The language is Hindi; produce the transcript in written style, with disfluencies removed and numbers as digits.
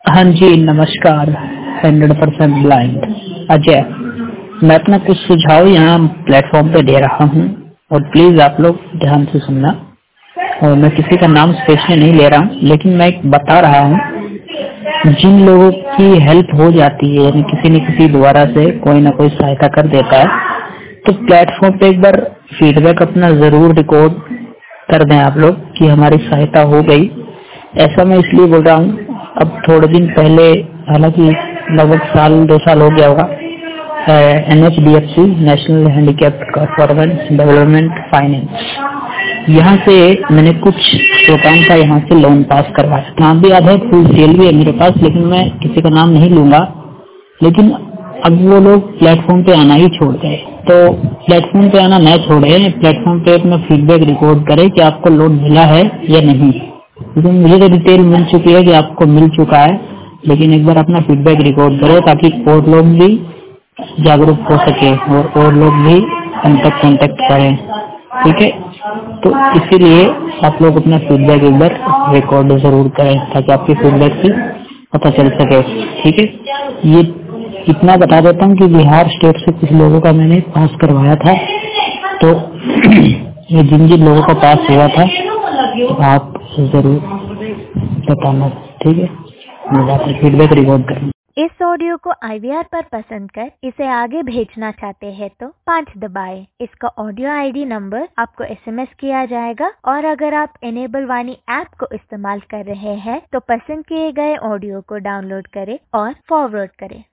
हाँ जी, नमस्कार। 100% ब्लाइंड अजय। मैं अपना कुछ सुझाव यहाँ प्लेटफॉर्म पे दे रहा हूँ और प्लीज आप लोग ध्यान से सुनना। और मैं किसी का नाम स्पेशली नहीं ले रहा हूँ, लेकिन मैं एक बता रहा हूँ जिन लोगों की हेल्प हो जाती है, यानी किसी न किसी द्वारा से कोई ना कोई सहायता कर देता है, तो प्लेटफॉर्म पे एक बार फीडबैक अपना जरूर रिकॉर्ड कर दें आप लोग कि हमारी सहायता हो गई। ऐसा मैं इसलिए बोल रहा हूँ, अब थोड़े दिन पहले, हालांकि लगभग साल 2 साल हो गया होगा, NHDFC national handicapped government development finance, यहाँ से मैंने कुछ प्रोग्राम का यहाँ से लोन पास करवाया। नाम भी याद है, फुल डिटेल भी है मेरे पास, लेकिन मैं किसी का नाम नहीं लूंगा। लेकिन अब वो लोग प्लेटफॉर्म पे आना ही छोड़ गए, तो प्लेटफॉर्म पे आना न छोड़े, प्लेटफॉर्म पे अपना फीडबैक रिकॉर्ड करे कि आपको लोन मिला है या नहीं। लेकिन मुझे तो डिटेल मिल चुकी है कि आपको मिल चुका है, लेकिन एक बार अपना फीडबैक रिकॉर्ड करो ताकि और लोग भी जागरूक हो सके और लोग भी हम तक कांटेक्ट करें। ठीक है, तो इसीलिए आप लोग अपना फीडबैक एक बार रिकॉर्ड जरूर करें ताकि आपके फीडबैक से पता चल सके। ठीक है, ये इतना बता देता हूँ कि बिहार स्टेट से कुछ लोगों का मैंने पास करवाया था, तो ये जिन जिन लोगों का पास हुआ था तो आप जरूर बताना। ठीक है, मैं बात फीडबैक रिकॉर्ड करूँगा। इस ऑडियो को IVR पर पसंद कर इसे आगे भेजना चाहते हैं तो 5 दबाएं। इसका ऑडियो ID नंबर आपको SMS किया जाएगा, और अगर आप इनेबल वाणी ऐप को इस्तेमाल कर रहे हैं तो पसंद किए गए ऑडियो को डाउनलोड करें और फॉरवर्ड करें।